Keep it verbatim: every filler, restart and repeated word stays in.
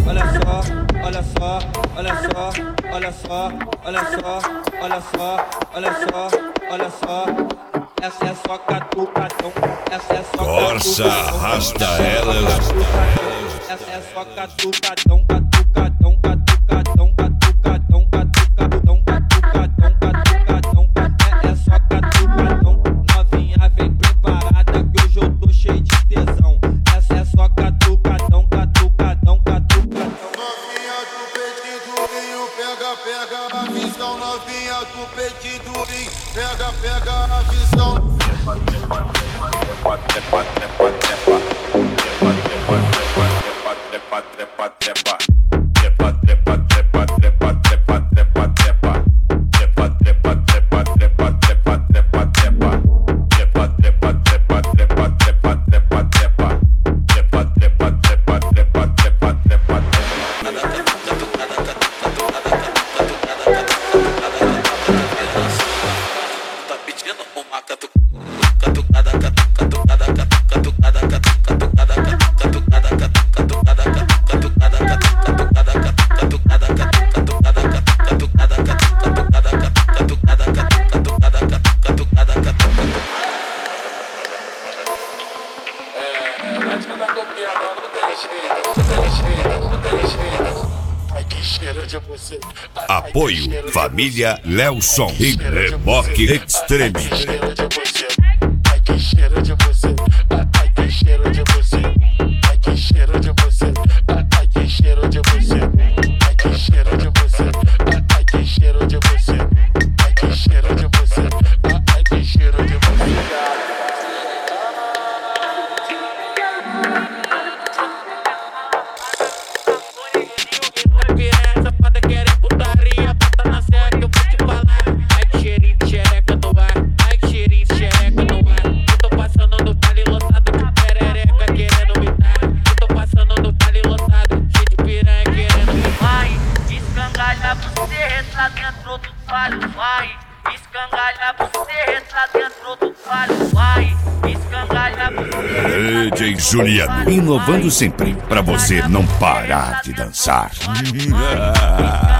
olha só, olha só, olha só, olha só, olha só, olha só, olha só, olha só. Essa é só catucadão, essa é só Corsa, arrasta ela. Essa é só catucadão, catucadão, catucadão, catucadão, catucadão, catucadão, catucadão. É só catucadão, novinha vem preparada que hoje eu tô cheio de tesão. Essa é só catucadão, catucadão, catucadão. Novinha do peitinho durinho, pega, pega a visão. Novinha do peitinho durinho, pega, pega a visão. Apoio Família Lelson e Reboque Extreme. Ai que cheiro de você, ai que cheiro de você, ai que cheiro de você, ai que cheiro de você, ai que cheiro de você, ai que cheiro de você, ai que cheiro de você, ai que cheiro de você. Vai, escangalha você, tá dentro do palho. Vai, escangalha você. D J Juliano, inovando sempre pra você não parar de dançar.